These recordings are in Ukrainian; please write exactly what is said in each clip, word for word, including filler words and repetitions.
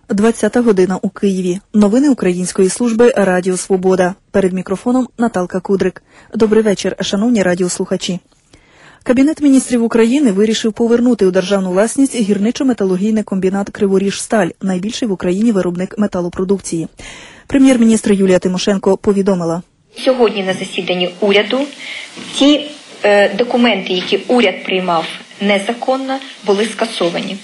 двадцята година у Києві. Новини української служби Радіо Свобода. Перед мікрофоном Наталка Кудрик. Добрий вечір, шановні радіослухачі. Кабінет міністрів України вирішив повернути у державну власність гірничо-металургійний комбінат «Криворіжсталь», найбільший в Україні виробник металопродукції. Прем'єр-міністр Юлія Тимошенко повідомила. Сьогодні на засіданні уряду ті е, документи, які уряд приймав незаконно, були скасовані.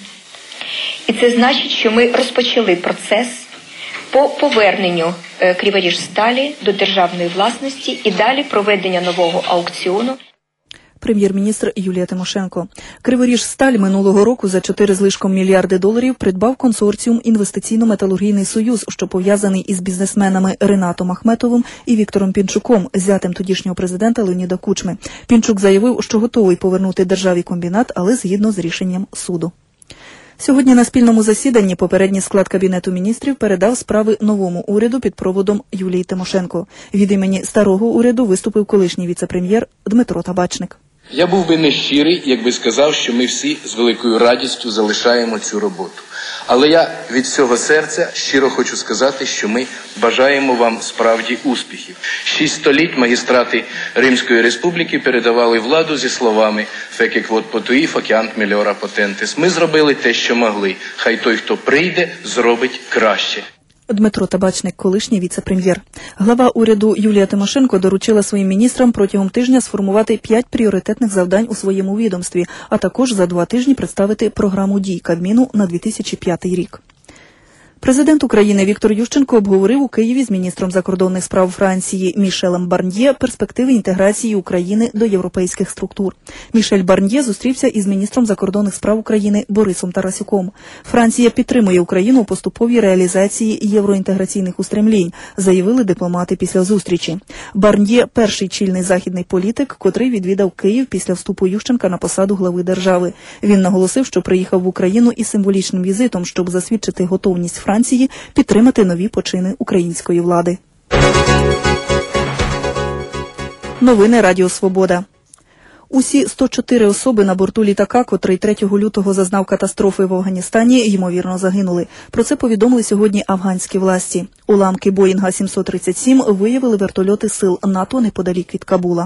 І це значить, що ми розпочали процес по поверненню е, «Криворіжсталі» до державної власності і далі проведення нового аукціону. Прем'єр-міністр Юлія Тимошенко. «Криворіжсталь» минулого року за чотири з лишком мільярди доларів придбав консорціум «Інвестиційно-металургійний союз», що пов'язаний із бізнесменами Ринатом Ахметовим і Віктором Пінчуком, зятем тодішнього президента Леоніда Кучми. Пінчук заявив, що готовий повернути державі комбінат, але згідно з рішенням суду. Сьогодні на спільному засіданні попередній склад Кабінету міністрів передав справи новому уряду під проводом Юлії Тимошенко. Від імені старого уряду виступив колишній віце-прем'єр Дмитро Табачник. Я був би нещирий, якби сказав, що ми всі з великою радістю залишаємо цю роботу. Але я від всього серця щиро хочу сказати, що ми бажаємо вам справді успіхів. Шість століть магістрати Римської республіки передавали владу зі словами «Феке квот потуїв, океант меліора потентис». Ми зробили те, що могли. Хай той, хто прийде, зробить краще. Дмитро Табачник, колишній віце-прем'єр. Глава уряду Юлія Тимошенко доручила своїм міністрам протягом тижня сформувати п'ять пріоритетних завдань у своєму відомстві, а також за два тижні представити програму дій Кабміну на дві тисячі п'ятий рік. Президент України Віктор Ющенко обговорив у Києві з міністром закордонних справ Франції Мішелем Барньє перспективи інтеграції України до європейських структур. Мішель Барньє зустрівся із міністром закордонних справ України Борисом Тарасюком. Франція підтримує Україну у поступовій реалізації євроінтеграційних устремлінь, заявили дипломати після зустрічі. Барньє – перший чільний західний політик, котрий відвідав Київ після вступу Ющенка на посаду глави держави. Він наголосив, що приїхав в Україну із символічним візитом, щоб засвідчити готовність Франції Франції підтримати нові почини української влади. Новини Радіо Свобода. Усі сто чотири особи на борту літака, котрий третього лютого зазнав катастрофи в Афганістані, ймовірно загинули. Про це повідомили сьогодні афганські власті. Уламки Боїнга сімсот тридцять сім виявили вертольоти сил НАТО неподалік від Кабула.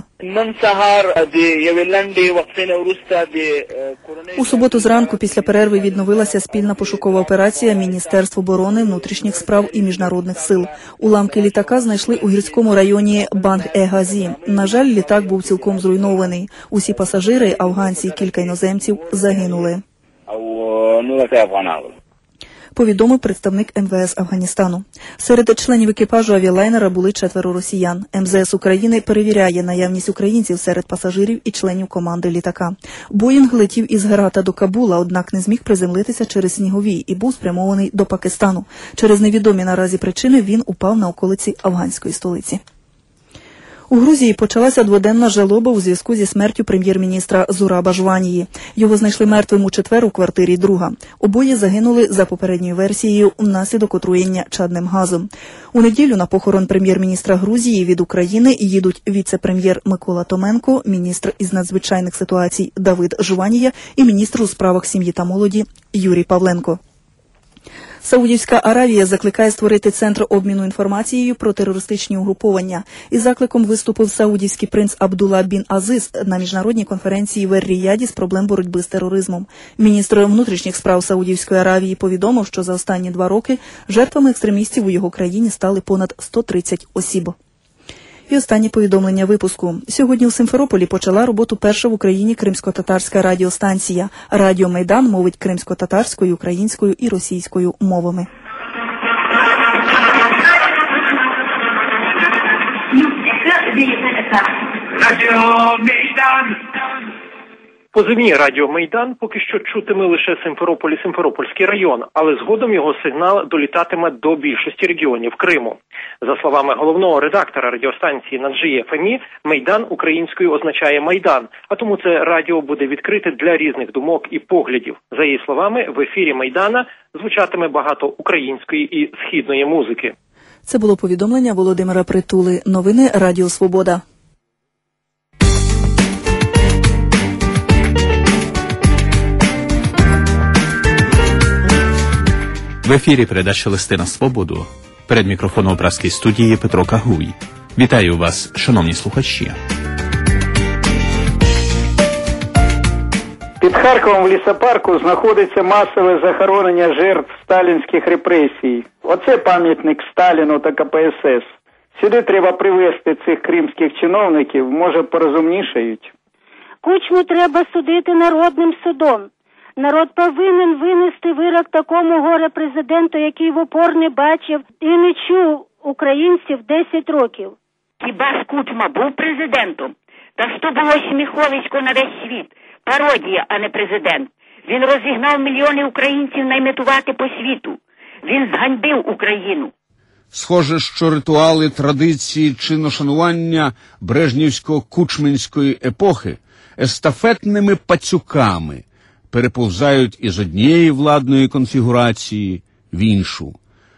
У суботу зранку після перерви відновилася спільна пошукова операція Міністерств оборони, внутрішніх справ і міжнародних сил. Уламки літака знайшли у гірському районі Банг-е-Газі. На жаль, літак був цілком зруйнований. Усі пасажири, афганці і кілька іноземців загинули. Повідомив представник ем ве ес Афганістану. Серед членів екіпажу авіалайнера були четверо росіян. ем ве ес України перевіряє наявність українців серед пасажирів і членів команди літака. Боїнг летів із Герата до Кабула, однак не зміг приземлитися через сніговій і був спрямований до Пакистану. Через невідомі наразі причини він упав на околиці афганської столиці. У Грузії почалася дводенна жалоба у зв'язку зі смертю прем'єр-міністра Зураба Жванії. Його знайшли мертвим у четвер у квартирі друга. Обоє загинули, за попередньою версією, внаслідок отруєння чадним газом. У неділю на похорон прем'єр-міністра Грузії від України їдуть віце-прем'єр Микола Томенко, міністр із надзвичайних ситуацій Давид Жванія і міністр у справах сім'ї та молоді Юрій Павленко. Саудівська Аравія закликає створити центр обміну інформацією про терористичні угруповання. Із закликом виступив саудівський принц Абдулла бін Азиз на міжнародній конференції в Ер-Ріяді з проблем боротьби з тероризмом. Міністр внутрішніх справ Саудівської Аравії повідомив, що за останні два роки жертвами екстремістів у його країні стали понад сто тридцять осіб. І останнє повідомлення випуску. Сьогодні у Симферополі почала роботу перша в Україні кримсько-татарська радіостанція. Радіо Майдан мовить кримсько-татарською, українською і російською мовами. Позивні радіо «Майдан» поки що чутиме лише Симферополь і Симферопольський район, але згодом його сигнал долітатиме до більшості регіонів Криму. За словами головного редактора радіостанції Наджії Фемі, «Майдан» українською означає «Майдан», а тому це радіо буде відкрите для різних думок і поглядів. За її словами, в ефірі «Майдана» звучатиме багато української і східної музики. Це було повідомлення Володимира Притули. Новини Радіо Свобода. В ефірі передача «Листи на свободу». Перед мікрофоном у Празькій студії Петро Кагуй. Вітаю вас, шановні слухачі. Під Харковом в лісопарку знаходиться масове захоронення жертв сталінських репресій. Оце пам'ятник Сталіну та ка пе ес ес. Сюди треба привезти цих кримських чиновників, може порозумнішають. Кучму треба судити народним судом. Народ повинен винести вирок такому горе-президенту, який в упор не бачив і не чув українців десять років. Хіба ж Кучма був президентом? Та що було сміховисько на весь світ? Пародія, а не президент. Він розігнав мільйони українців найметувати по світу. Він зганьбив Україну. Схоже, що ритуали, традиції чиношанування брежнівсько-кучминської епохи естафетними пацюками переповзають із однієї владної конфігурації в іншу.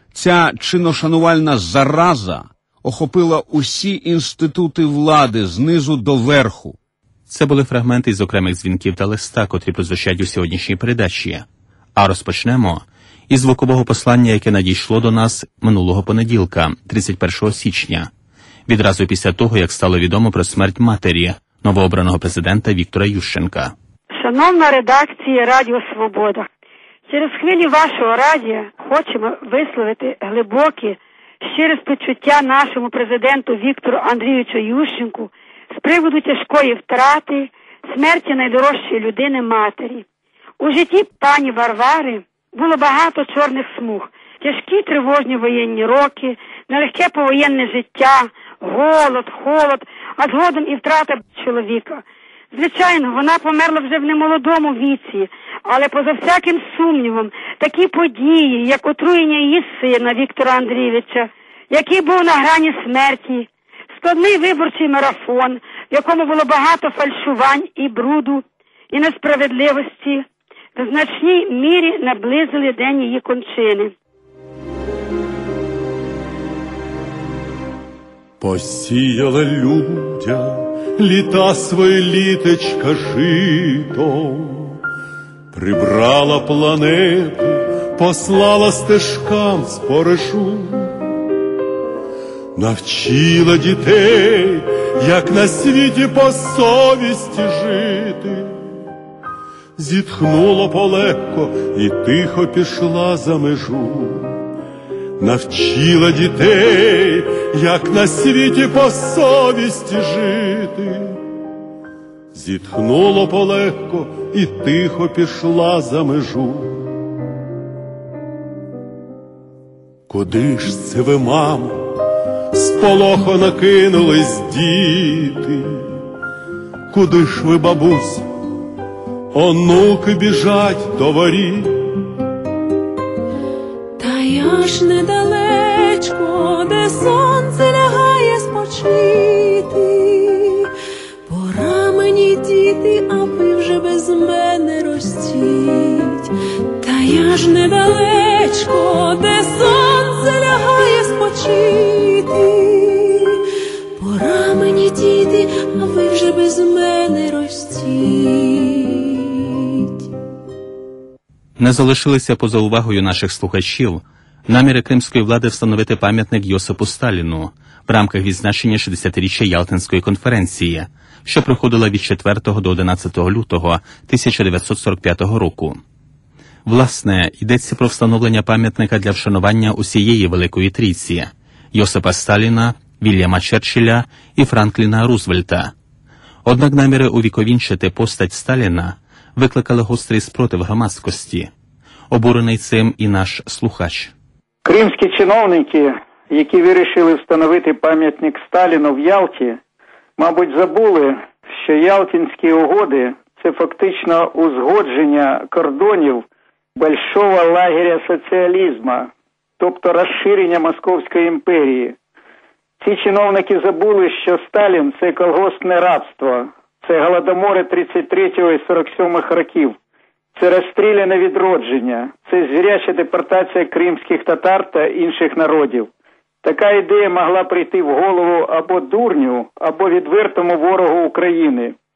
Ця чиношанувальна зараза охопила усі інститути влади знизу до верху. Це були фрагменти з окремих дзвінків та листа, котрі прозвучать у сьогоднішній передачі. А розпочнемо із звукового послання, яке надійшло до нас минулого понеділка, тридцять першого січня, відразу після того, як стало відомо про смерть матері новообраного президента Віктора Ющенка. Шановна редакція Радіо Свобода, через хвилі вашого радіо хочемо висловити глибокі, щире співчуття нашому президенту Віктору Андрійовичу Ющенку з приводу тяжкої втрати, смерті найдорожчої людини матері. У житті пані Варвари було багато чорних смуг, тяжкі тривожні воєнні роки, нелегке повоєнне життя, голод, холод, а згодом і втрата чоловіка. Звичайно, вона померла вже в немолодому віці, але поза всяким сумнівом, такі події, як отруєння її сина Віктора Андрійовича, який був на грані смерті, складний виборчий марафон, в якому було багато фальшувань і бруду, і несправедливості, в значній мірі наблизили день її кончини. Посіяла людя літа свої літечка житом, прибрала планету, послала стежкам споришу, навчила дітей, як на світі по совісті жити, зітхнула полегко і тихо пішла за межу. Навчила дітей, як на світі по совісті жити, зітхнула полегко і тихо пішла за межу. Куди ж це ви, мамо, сполохо накинулись діти? Куди ж ви, бабуся, онуки біжать до воріт? Я ж недалечко, де сонце лягає спочити. Пора мені, діти, а ви вже без мене ростіть. Та я ж недалечко, де сонце лягає спочити. Пора мені, діти, а ви вже без мене ростіть. Не залишилися поза увагою наших слухачів наміри кримської влади встановити пам'ятник Йосипу Сталіну в рамках відзначення шістдесятиріччя Ялтинської конференції, що проходила від четвертого до одинадцятого лютого тисяча дев'ятсот сорок п'ятого року. Власне, йдеться про встановлення пам'ятника для вшанування усієї Великої Трійці – Йосипа Сталіна, Вільяма Черчилля і Франкліна Рузвельта. Однак наміри увіковінчити постать Сталіна викликали гострий спротив громадськості. Обурений цим і наш слухач. Кримські чиновники, які вирішили встановити пам'ятник Сталіну в Ялті, мабуть, забули, що Ялтинські угоди – це фактично узгодження кордонів большого лагеря соціалізму, тобто розширення Московської імперії. Ці чиновники забули, що Сталін – це колгоспне рабство, це голодомори тридцять третього і сорок сьомого років. Це розстріляне відродження, це звіряча депортація кримських татар та інших народів. Така ідея могла прийти в голову або дурню, або відвертому ворогу України.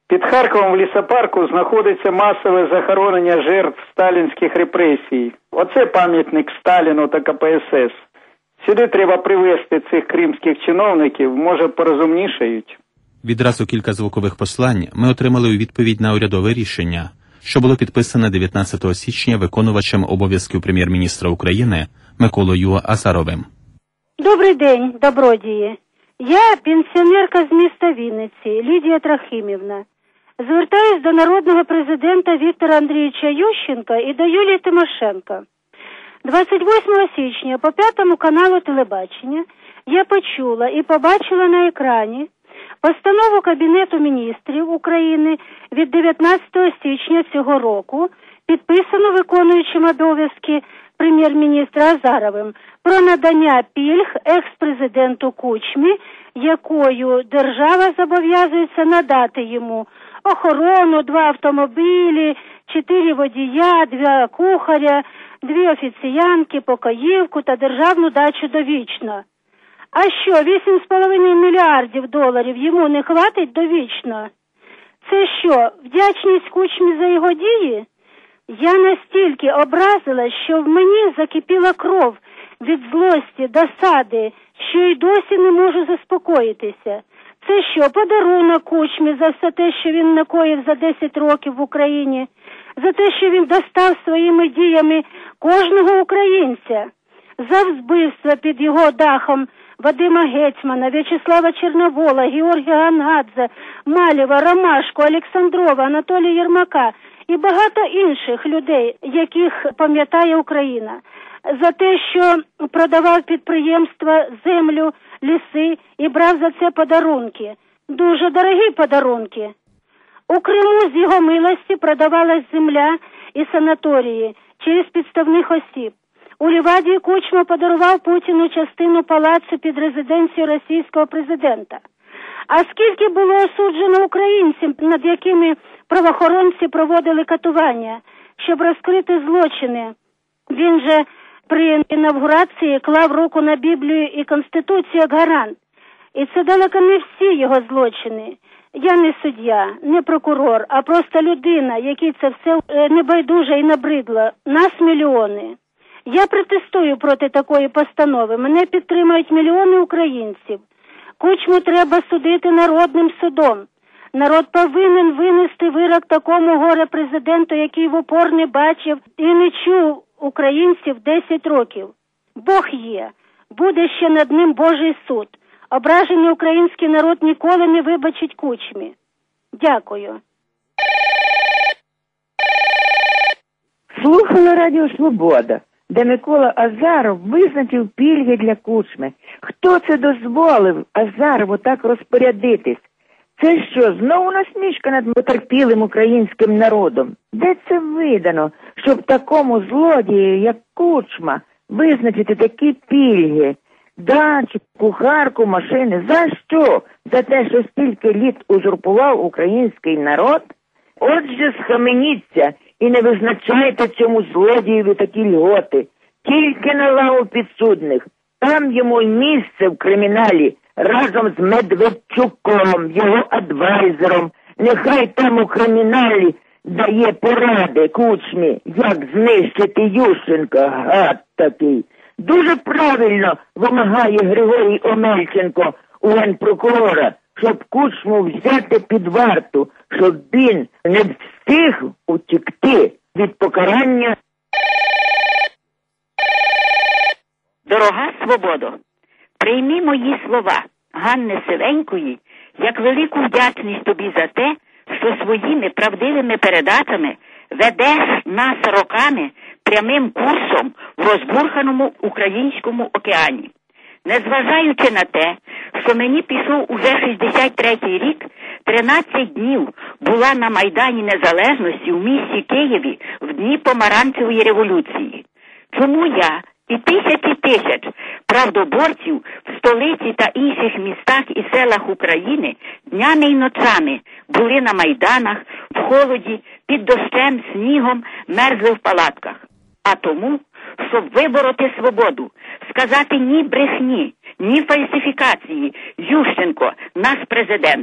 Під Харковом в лісопарку знаходиться масове захоронення жертв сталінських репресій. Оце пам'ятник Сталіну та ка пе ес ес. Сюди треба привезти цих кримських чиновників, може порозумнішають. Відразу кілька звукових послань ми отримали у відповідь на урядове рішення, що було підписане дев'ятнадцятого січня виконувачем обов'язків прем'єр-міністра України Миколою Азаровим. Добрий день, добродії. Я пенсіонерка з міста Вінниці, Лідія Трохимівна. Звертаюсь до народного президента Віктора Андрійовича Ющенка і до Юлії Тимошенко. двадцять восьмого січня по п'ятому каналу телебачення я почула і побачила на екрані постанову Кабінету міністрів України від дев'ятнадцятого січня цього року, підписану виконуючим обов'язки прем'єр-міністра Азаровим, про надання пільг екс-президенту Кучмі, якою держава зобов'язується надати йому охорону, два автомобілі, чотири водія, два кухаря, дві офіціянки, покоївку та державну дачу довічно. А що, вісім з половиною мільярдів доларів йому не хватить довічно? Це що, вдячність Кучмі за його дії? Я настільки образила, що в мені закипіла кров від злості, досади, що й досі не можу заспокоїтися. Це що, подарунок Кучмі за все те, що він накоїв за десять років в Україні? За те, що він достав своїми діями кожного українця? За вбивство під його дахом Вадима Гетьмана, В'ячеслава Чорновола, Георгія Гангадзе, Малєва, Ромашко, Олександрова, Анатолія Єрмака і багато інших людей, яких пам'ятає Україна. За те, що продавав підприємства, землю, ліси і брав за це подарунки. Дуже дорогі подарунки. У Криму з його милості продавалась земля і санаторії через підставних осіб. У Ліваді Кучма подарував Путіну частину палацу під резиденцією російського президента. А скільки було осуджено українців, над якими правоохоронці проводили катування, щоб розкрити злочини? Він же при інавгурації клав руку на Біблію і Конституцію як гарант. І це далеко не всі його злочини. Я не суддя, не прокурор, а просто людина, якій це все небайдуже і набридло. Нас мільйони. Я протестую проти такої постанови. Мене підтримують мільйони українців. Кучму треба судити народним судом. Народ повинен винести вирок такому горе-президенту, який в упор не бачив і не чув українців десять років. Бог є. Буде ще над ним Божий суд. Ображений український народ ніколи не вибачить Кучмі. Дякую. Слухала Радіо Свобода, де Микола Азаров визначив пільги для Кучми. Хто це дозволив Азарову так розпорядитись? Це що, знову насмішка над потерпілим українським народом? Де це видано, щоб такому злодію, як Кучма, визначити такі пільги? Дачу, кухарку, машини. За що? За те, що стільки літ узурпував український народ? Отже, схаменіться і не визначайте цьому злодієві такі льготи. Тільки на лаву підсудних. Там йому й місце в криміналі разом з Медведчуком, його адвайзером. Нехай там у криміналі дає поради Кучмі, як знищити Ющенка, гад такий. Дуже правильно вимагає Григорій Омельченко у генпрокурора, щоб Кучму взяти під варту, щоб він не встиг утікти від покарання. Дорога Свободо, прийми мої слова, Ганни Сивенької, як велику вдячність тобі за те, що своїми правдивими передачами ведеш нас роками прямим курсом в розбурханому українському океані. Незважаючи на те, що мені пішов уже шістдесят третій рік, тринадцять днів була на Майдані Незалежності в місті Києві в дні Помаранчевої революції. Чому я і тисячі тисяч правдоборців в столиці та інших містах і селах України днями й ночами були на майданах, в холоді, під дощем, снігом, мерзли в палатках? А тому, щоб вибороти свободу, сказати ні брехні, ні фальсифікації, Ющенко – наш президент.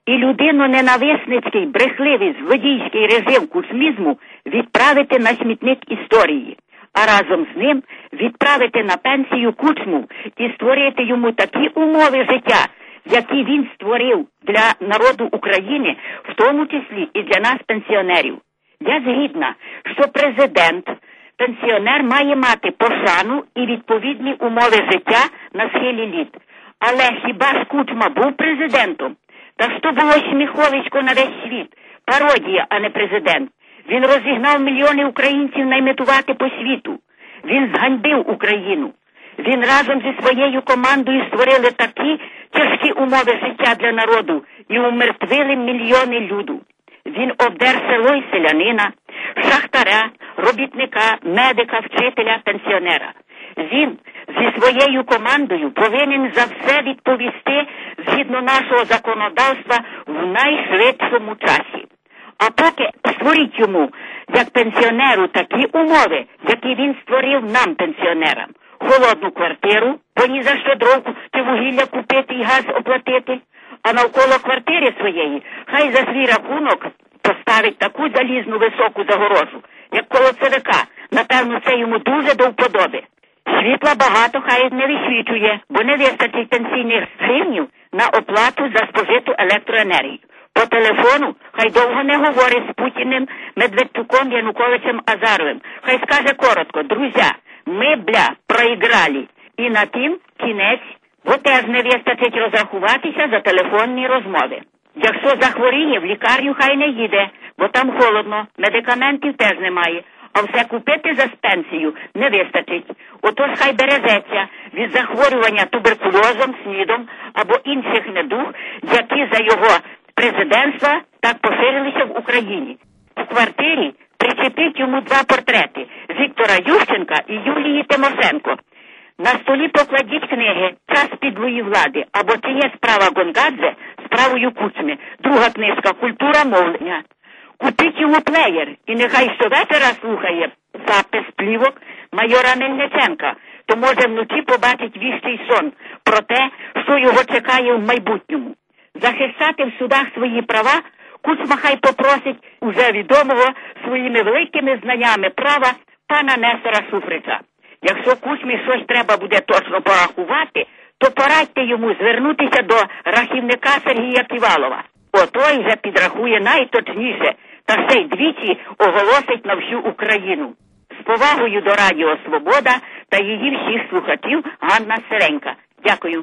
і людино-ненависницький, брехливий, злодійський режим кучмізму відправити на смітник історії, а разом з ним відправити на пенсію Кучму і створити йому такі умови життя, які він створив для народу України, в тому числі і для нас, пенсіонерів. Я згідна, що президент, пенсіонер має мати пошану і відповідні умови життя на схилі літ. Але хіба ж Кучма був президентом? Та що було сміховисько на весь світ? Пародія, а не президент. Він розігнав мільйони українців найметувати по світу. Він зганьбив Україну. Він разом зі своєю командою створили такі тяжкі умови життя для народу і умертвили мільйони люду. Він обдер село і селянина, шахтаря, робітника, медика, вчителя, пенсіонера. Він зі своєю командою повинен за все відповісти згідно нашого законодавства в найшвидшому часі. А поки створіть йому, як пенсіонеру, такі умови, які він створив нам, пенсіонерам. Холодну квартиру, бо ні за що дров чи вугілля купити і газ оплатити, а навколо квартири своєї хай за свій рахунок поставить таку залізну високу загорожу, як коло ЦВК. Напевно, це йому дуже до вподоби. Світла багато хай не висвічує, бо не вистачить пенсійних гривнів на оплату за спожиту електроенергію. По телефону хай довго не говорить з Путіним, Медведчуком, Януковичем, Азаровим. Хай скаже коротко: друзя, ми, бля, проіграли. І на тим кінець, бо теж не вистачить розрахуватися за телефонні розмови. Якщо захворіє, в лікарню хай не їде, бо там холодно, медикаментів теж немає. А все купити за пенсію не вистачить. Отож хай бережеться від захворювання туберкульозом, СНІДом або інших недуг, які за його президентства так поширилися в Україні. В квартирі причепіть йому два портрети – Віктора Ющенка і Юлії Тимошенко. На столі покладіть книги «Час підлої влади» або «Чи є справа Гонгадзе справою Кучми». Друга книжка «Культура мовлення». Купіть йому плеєр і нехай щовечора слухає запис плівок майора Мельниченка, то може вночі побачить віщий сон про те, що його чекає в майбутньому. Захищати в судах свої права Кучма хай попросить уже відомого своїми великими знаннями права пана Нестора Шуфрича. Якщо Кучмі щось треба буде точно порахувати, то порадьте йому звернутися до рахівника Сергія Ківалова. Отой вже підрахує найточніше та ще й двічі оголосить на всю Україну. З повагою до Радіо Свобода та її всіх слухачів, Ганна Сиренька. Дякую.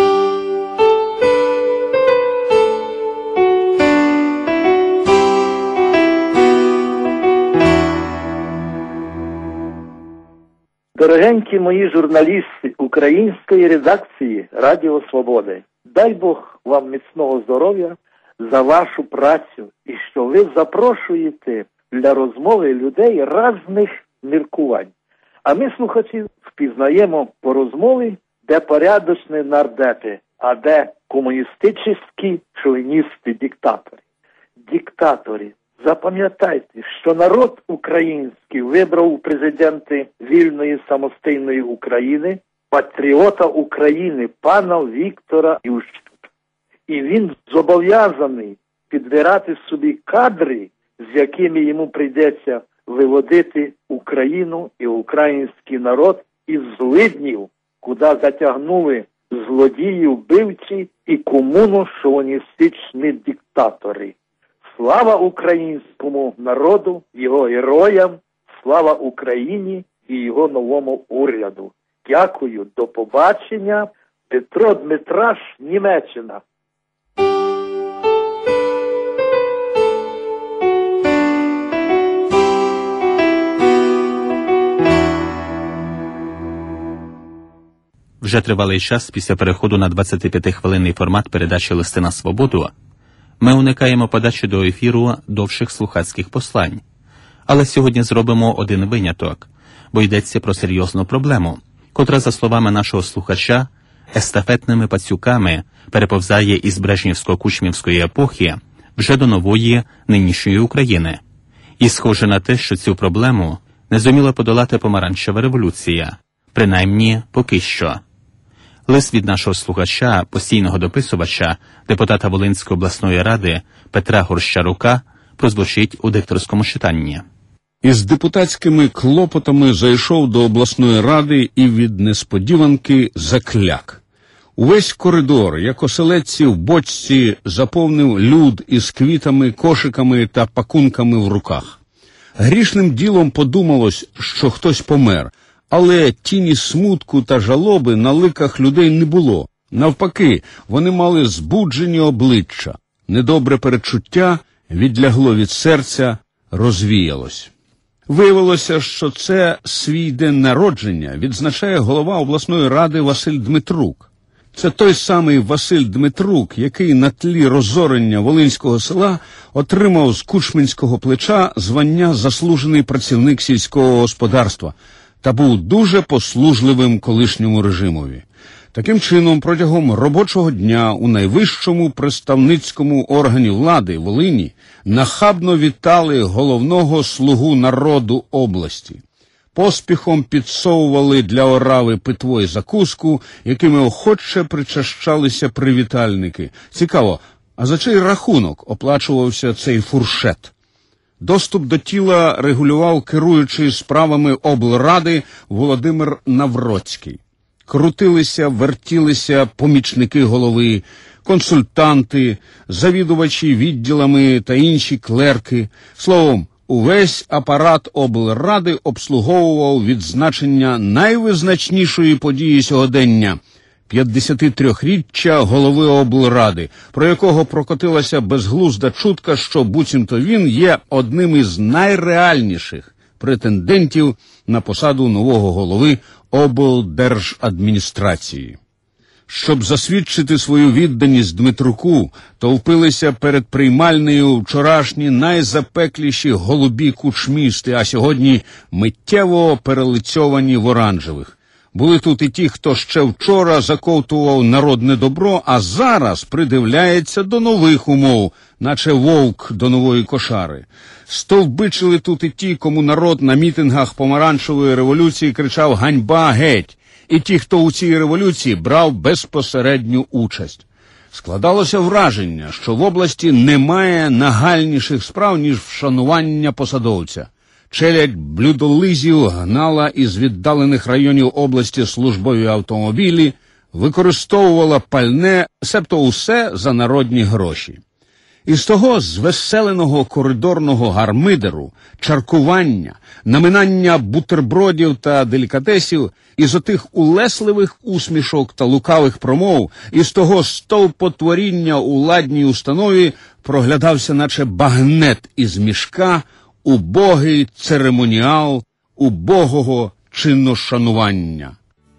Дорогенькі мої журналісти української редакції Радіо Свободи, дай Бог вам міцного здоров'я за вашу працю і що ви запрошуєте для розмови людей різних міркувань. А ми, слухачі, впізнаємо по розмові, де порядочні нардепи, а де комуністичні шовіністи-диктатори. Диктатори. Запам'ятайте, що народ український вибрав у президенти вільної самостійної України патріота України пана Віктора Ющенка. І він зобов'язаний підбирати собі кадри, з якими йому прийдеться виводити Україну і український народ із злиднів, куди затягнули злодії, вбивці і комуно-шовіністичні диктатори. Слава українському народу, його героям, слава Україні і його новому уряду. Дякую, до побачення. Петро Дмитраш, Німеччина. Вже тривалий час після переходу на двадцятип'ятихвилинний формат передачі «Листи на свободу» ми уникаємо подачі до ефіру довших слухацьких послань. Але сьогодні зробимо один виняток, бо йдеться про серйозну проблему, котра, за словами нашого слухача, естафетними пацюками переповзає із брежнівсько-кучмівської епохи вже до нової нинішньої України. І схоже на те, що цю проблему не зуміла подолати помаранчева революція, принаймні поки що. Лист від нашого слухача, постійного дописувача, депутата Волинської обласної ради Петра Горщарука прозвучить у дикторському читанні. Із депутатськими клопотами зайшов до обласної ради і від несподіванки закляк. Увесь коридор, як оселедці в бочці, заповнив люд із квітами, кошиками та пакунками в руках. Грішним ділом подумалось, що хтось помер, але тіні смутку та жалоби на ликах людей не було. Навпаки, вони мали збуджені обличчя. Недобре передчуття відлягло від серця, розвіялось. Виявилося, що це свій день народження відзначає голова обласної ради Василь Дмитрук. Це той самий Василь Дмитрук, який на тлі розорення Волинського села отримав з кучминського плеча звання «Заслужений працівник сільського господарства» та був дуже послужливим колишньому режимові. Таким чином, протягом робочого дня у найвищому представницькому органі влади Волині нахабно вітали головного слугу народу області. Поспіхом підсовували для Орави питво й закуску, якими охоче причащалися привітальники. Цікаво, а за чий рахунок оплачувався цей фуршет? Доступ до тіла регулював керуючий справами облради Володимир Навроцький. Крутилися, вертілися помічники голови, консультанти, завідувачі відділами та інші клерки. Словом, увесь апарат облради обслуговував відзначення найвизначнішої події сьогодення – п'ятдесятитриріччя голови облради, про якого прокотилася безглузда чутка, що буцімто він є одним із найреальніших претендентів на посаду нового голови облдержадміністрації. Щоб засвідчити свою відданість Дмитруку, товпилися перед приймальнею вчорашні найзапекліші голубі кучмісти, а сьогодні миттєво перелицьовані в оранжевих. Були тут і ті, хто ще вчора заковтував народне добро, а зараз придивляється до нових умов, наче вовк до нової кошари. Стовбичили тут і ті, кому народ на мітингах помаранчевої революції кричав «Ганьба геть!», і ті, хто у цій революції брав безпосередню участь. Складалося враження, що в області немає нагальніших справ, ніж вшанування посадовця. Челядь блюдолизів гнала із віддалених районів області службові автомобілі, використовувала пальне, себто усе за народні гроші. Із того звеселеного коридорного гармидеру, чаркування, наминання бутербродів та делікатесів, із отих улесливих усмішок та лукавих промов, із того стовпотворіння у ладній установі проглядався наче багнет із мішка, убогий церемоніал убогого чинношанування.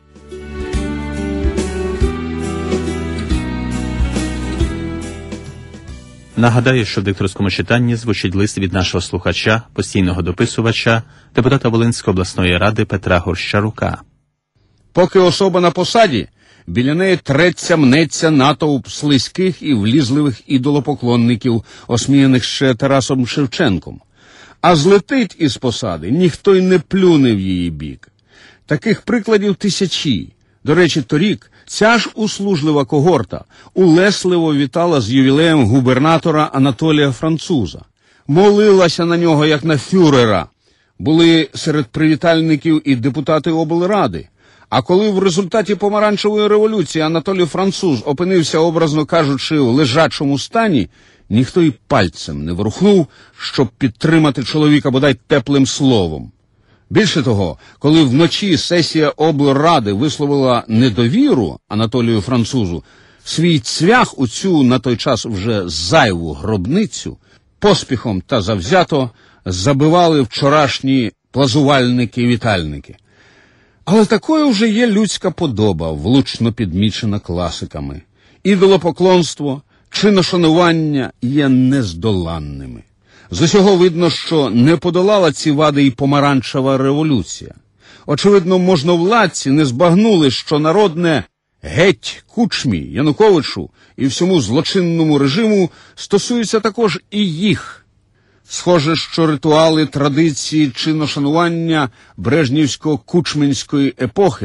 Нагадаю, що в дикторському читанні звучить лист від нашого слухача, постійного дописувача, депутата Волинської обласної ради Петра Горщарука. Поки особа на посаді, біля неї треться, мнеться натовп слизьких і влізливих ідолопоклонників, осміяних ще Тарасом Шевченком. А злетить із посади, ніхто й не плюне в її бік. Таких прикладів тисячі. До речі, торік ця ж услужлива когорта улесливо вітала з ювілеєм губернатора Анатолія Француза. Молилася на нього, як на фюрера. Були серед привітальників і депутати облради. А коли в результаті помаранчевої революції Анатолій Француз опинився, образно кажучи, в лежачому стані, ніхто й пальцем не ворухнув, щоб підтримати чоловіка бодай теплим словом. Більше того, коли вночі сесія облради висловила недовіру Анатолію Французу, свій цвях у цю на той час вже зайву гробницю поспіхом та завзято забивали вчорашні плазувальники-вітальники. Але такою вже є людська подоба, влучно підмічена класиками. Ідолопоклонство, чиношанування є нездоланними. З усього видно, що не подолала ці вади і помаранчева революція. Очевидно, можновладці не збагнули, що народне «геть Кучмі, Януковичу і всьому злочинному режиму» стосується також і їх. Схоже, що ритуали, традиції чиношанування брежнівсько-кучминської епохи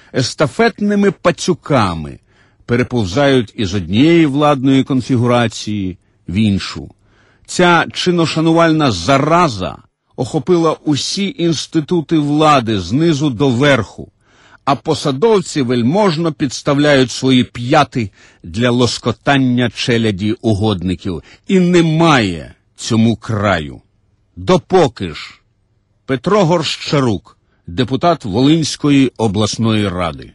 естафетними пацюками переповзають із однієї владної конфігурації в іншу. Ця чиношанувальна зараза охопила усі інститути влади знизу до верху, а посадовці вельможно підставляють свої п'яти для лоскотання челяді угодників. І немає цьому краю. Допоки ж. Петро Горщарук, депутат Волинської обласної ради.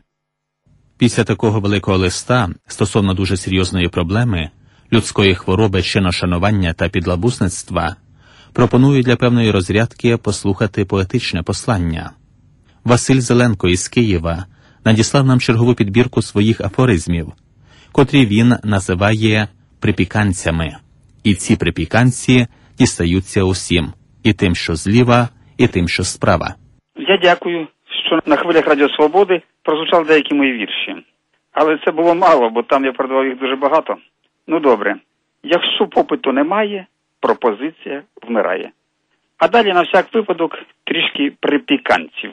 Після такого великого листа стосовно дуже серйозної проблеми людської хвороби чиношанування та підлабузництва пропоную для певної розрядки послухати поетичне послання. Василь Зеленко із Києва надіслав нам чергову підбірку своїх афоризмів, котрі він називає припіканцями. І ці припіканці дістаються усім, і тим, що зліва, і тим, що справа. Я дякую, що на хвилях Радіо Свободи прозвучали деякі мої вірші. Але це було мало, бо там я продавав їх дуже багато. Ну добре, якщо попиту немає, пропозиція вмирає. А далі на всяк випадок трішки припіканців.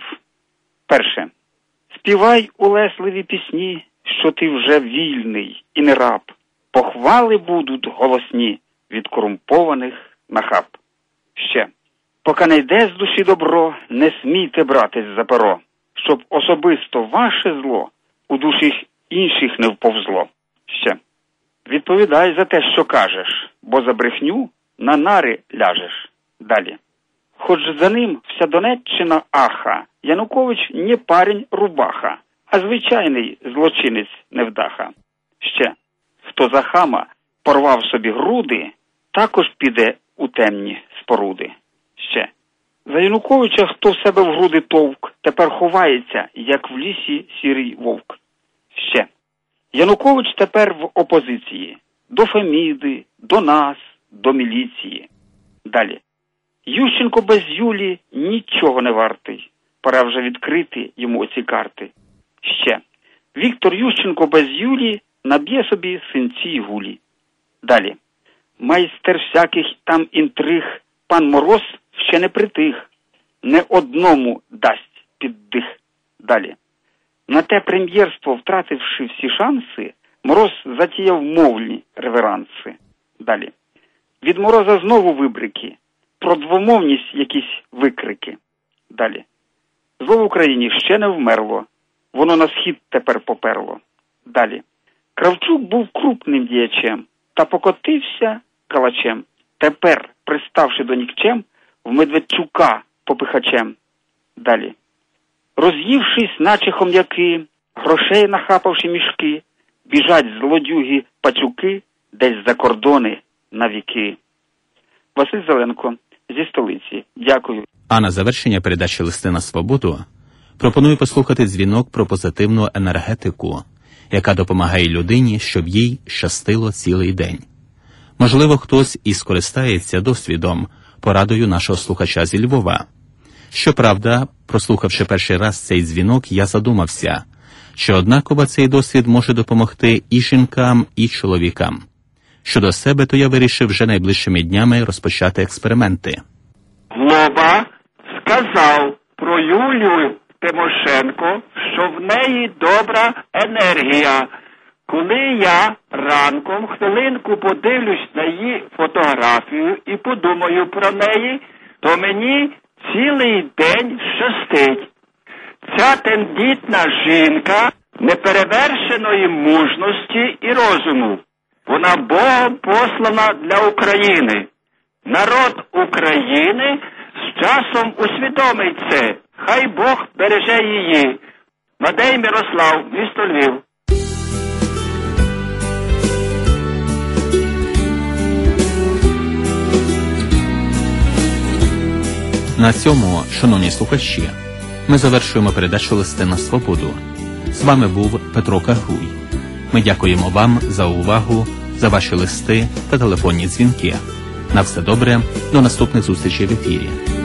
Перше. Співай улесливі пісні, що ти вже вільний і не раб. Похвали будуть голосні від корумпованих нахаб. Ще. Поки не йде з душі добро, не смійте братись за перо, щоб особисто ваше зло у душі інших не вповзло. Ще. Відповідай за те, що кажеш, бо за брехню на нари ляжеш. Далі. Хоч за ним вся Донеччина аха, Янукович не парень рубаха, а звичайний злочинець невдаха. Ще. Хто за хама порвав собі груди, також піде у темні споруди. Ще. За Януковича, хто в себе в груди товк, тепер ховається, як в лісі сірий вовк. Ще. Янукович тепер в опозиції. До Феміди, до нас, до міліції. Далі. Ющенко без Юлі нічого не вартий. Пора вже відкрити йому ці карти. Ще. Віктор Ющенко без Юлі наб'є собі синці й гулі. Далі. Майстер всяких там інтриг пан Мороз ще не притих. Не одному дасть піддих. Далі. На те прем'єрство, втративши всі шанси, Мороз затіяв мовні реверанси. Далі. Від Мороза знову вибрики. Про двомовність якісь викрики. Далі. Зло в Україні ще не вмерло. Воно на схід тепер поперло. Далі. Кравчук був крупним діячем та покотився калачем. Тепер, приставши до нікчем, в Медведчука попихачем. Далі. Роз'ївшись, наче хом'яки, грошей нахапавши мішки, біжать злодюги пацюки десь за кордони на віки. Василь Зеленко зі столиці. Дякую. А на завершення передачі «Листи на свободу» пропоную послухати дзвінок про позитивну енергетику, яка допомагає людині, щоб їй щастило цілий день. Можливо, хтось і скористається досвідом, порадою нашого слухача зі Львова. Щоправда, прослухавши перший раз цей дзвінок, я задумався, що однаково цей досвід може допомогти і жінкам, і чоловікам. Щодо себе, то я вирішив вже найближчими днями розпочати експерименти. Глоба сказав про Юлію Тимошенко, що в неї добра енергія. Коли я ранком хвилинку подивлюсь на її фотографію і подумаю про неї, то мені цілий день щастить. Ця тендітна жінка неперевершеної мужності і розуму. Вона Богом послана для України. Народ України з часом усвідомить це. Хай Бог береже її. Мадей Мирослав, місто Львів. На цьому, шановні слухачі, ми завершуємо передачу «Листи на свободу». З вами був Петро Кагуй. Ми дякуємо вам за увагу, за ваші листи та телефонні дзвінки. На все добре, до наступних зустрічей в ефірі.